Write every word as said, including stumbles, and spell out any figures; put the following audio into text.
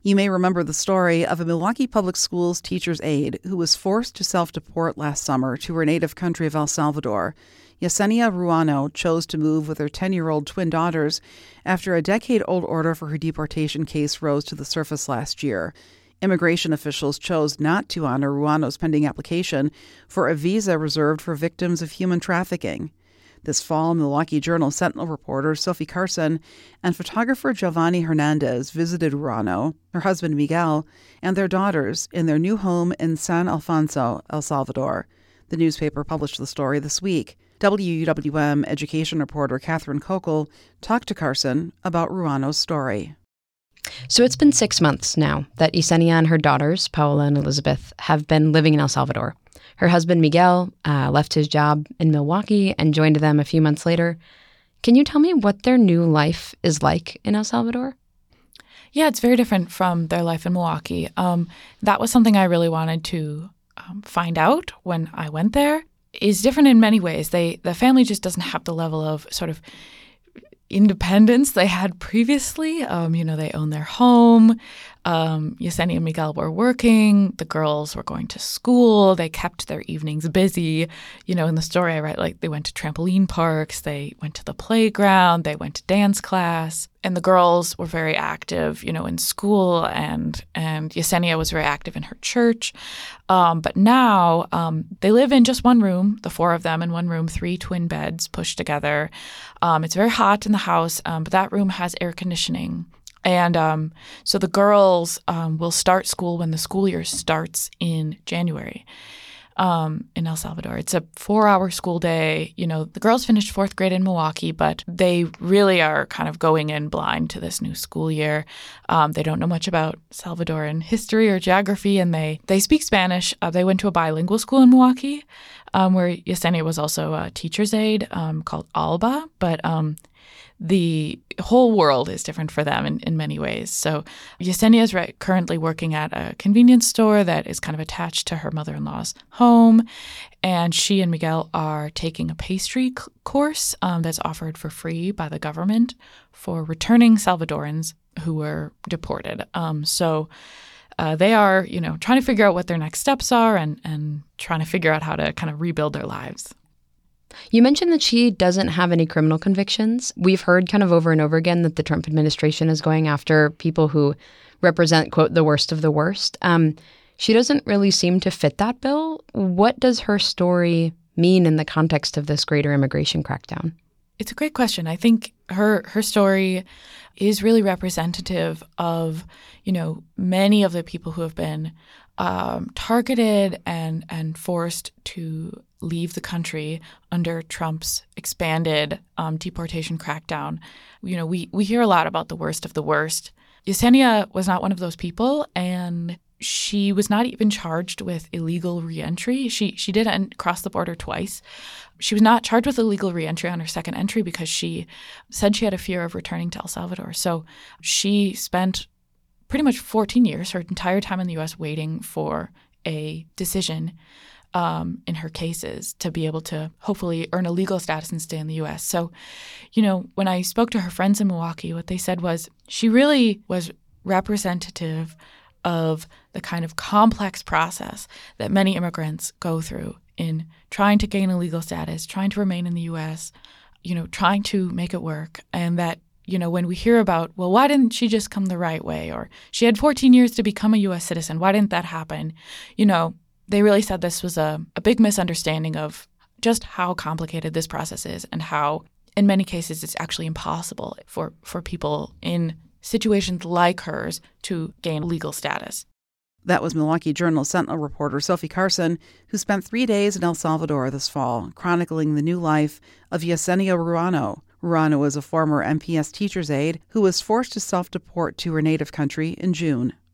You may remember the story of a Milwaukee Public Schools teacher's aide who was forced to self-deport last summer to her native country of El Salvador. Yesenia Ruano chose to move with her ten-year-old twin daughters after a decade-old order for her deportation case rose to the surface last year. Immigration officials chose not to honor Ruano's pending application for a visa reserved for victims of human trafficking. This fall, Milwaukee Journal Sentinel reporter Sophie Carson and photographer Giovanni Hernandez visited Ruano, her husband Miguel, and their daughters in their new home in San Alfonso, El Salvador. The newspaper published the story this week. W U W M education reporter Catherine Kokel talked to Carson about Ruano's story. So it's been six months now that Yesenia and her daughters, Paola and Elizabeth, have been living in El Salvador. Her husband, Miguel, uh, left his job in Milwaukee and joined them a few months later. Can you tell me what their new life is like in El Salvador? Yeah, it's very different from their life in Milwaukee. Um, that was something I really wanted to um, find out when I went there. It's different in many ways. They the family just doesn't have the level of sort of independence they had previously. Um, you know, they own their home. Um, Yesenia and Miguel were working. The girls were going to school. They kept their evenings busy. You know, in the story I write, like they went to trampoline parks. They went to the playground. They went to dance class. And the girls were very active, you know, in school. And, and Yesenia was very active in her church. Um, but now um, they live in just one room, the four of them in one room, three twin beds pushed together. Um, it's very hot in the house, um, but that room has air conditioning. And um, so the girls um, will start school when the school year starts in January um, in El Salvador. It's a four-hour school day. You know, the girls finished fourth grade in Milwaukee, but they really are kind of going in blind to this new school year. Um, they don't know much about Salvadoran history or geography, and they, they speak Spanish. Uh, they went to a bilingual school in Milwaukee um, where Yesenia was also a teacher's aide um, called Alba, but um the whole world is different for them in, in many ways. So Yesenia is re- currently working at a convenience store that is kind of attached to her mother-in-law's home. And she and Miguel are taking a pastry c- course um, that's offered for free by the government for returning Salvadorans who were deported. Um, so uh, they are, you know, trying to figure out what their next steps are and, and trying to figure out how to kind of rebuild their lives. You mentioned that she doesn't have any criminal convictions. We've heard kind of over and over again that the Trump administration is going after people who represent, quote, the worst of the worst. Um, she doesn't really seem to fit that bill. What does her story mean in the context of this greater immigration crackdown? It's a great question. I think her her story is really representative of, you know, many of the people who have been um, targeted and and forced to leave the country under Trump's expanded um, deportation crackdown. You know, we, we hear a lot about the worst of the worst. Yesenia was not one of those people, and she was not even charged with illegal reentry. She she did cross the border twice. She was not charged with illegal reentry on her second entry because she said she had a fear of returning to El Salvador. So she spent pretty much fourteen years, her entire time in the U S, waiting for a decision Um, in her cases to be able to hopefully earn a legal status and stay in the U S. So, you know, when I spoke to her friends in Milwaukee, what they said was she really was representative of the kind of complex process that many immigrants go through in trying to gain a legal status, trying to remain in the U S, you know, trying to make it work. And that, you know, when we hear about, well, why didn't she just come the right way? Or she had fourteen years to become a U S citizen. Why didn't that happen? You know, they really said this was a, a big misunderstanding of just how complicated this process is and how, in many cases, it's actually impossible for, for people in situations like hers to gain legal status. That was Milwaukee Journal Sentinel reporter Sophie Carson, who spent three days in El Salvador this fall, chronicling the new life of Yesenia Ruano. Ruano is a former M P S teacher's aide who was forced to self-deport to her native country in June.